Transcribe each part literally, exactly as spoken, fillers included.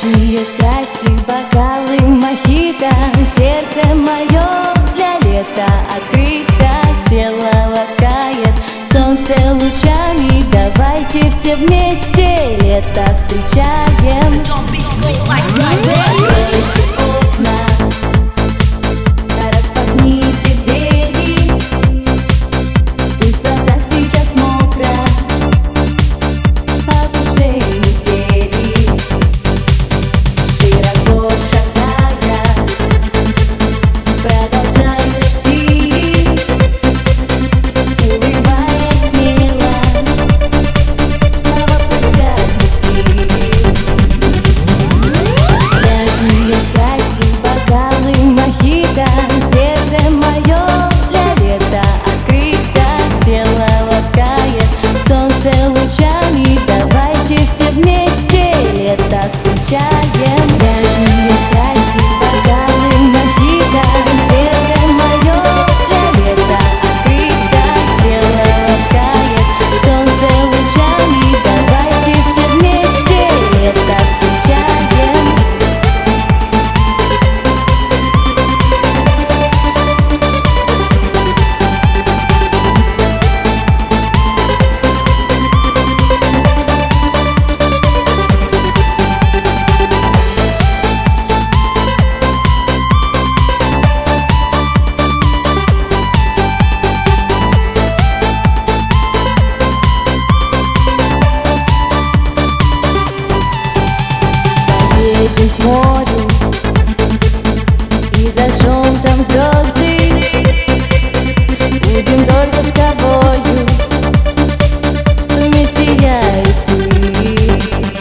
Нежные страсти, бокалы, мохито, сердце мое для лета открыто, тело ласкает солнце лучами. Давайте все вместе лето встречаем. Откройте окна, распахните двери, пусть в глазах сейчас мокро, по душе метели. Широко шагая, продолжаешь ты, улыбаясь смело, воплощать мечты. Нежные страсти, бокалы, мохито, сердце мое для лета открыто, тело ласкает солнце лучами. Давайте все вместе лето встречаем. Нежные страсти, бокалы, мохито, сердце мое для лета открыто, тело ласкает солнце лучами. Давайте все вместе лето встречаем. Поедем к морю и зажжем там звезды. Будем только с тобою, вместе я и ты.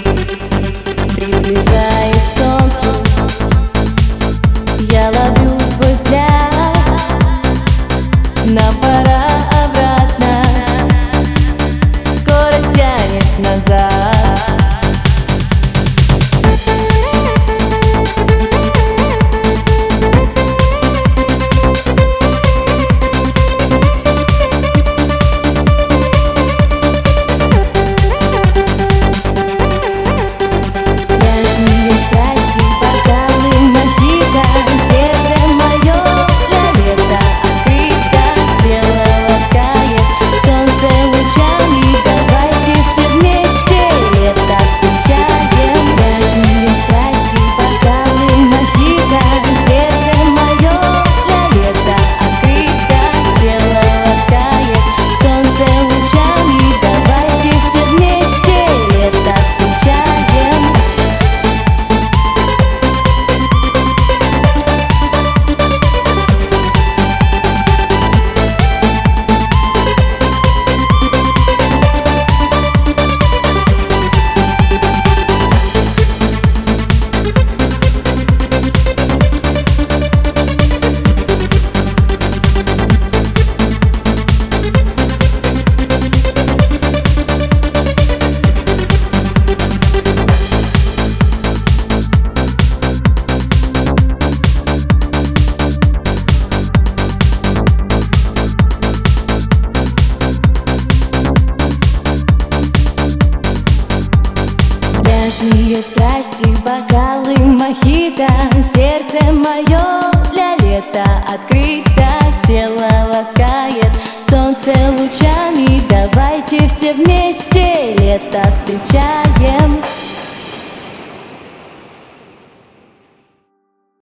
Приближаясь к солнцу, я ловлю твой взгляд. Нам пора обратно, город тянет назад. Страсти, бокалы, мохито, сердце мое для лета открыто, тело ласкает солнце лучами. Давайте все вместе лето встречаем. Нежные страсти, бокалы, мохито, сердце мое для лета открыто, тело ласкает солнце лучами. Давайте все вместе лето встречаем. Нежные страсти, бокалы, мохито, сердце мое для лета открыто, тело ласкает солнце лучами. Давайте все вместе лето встречаем.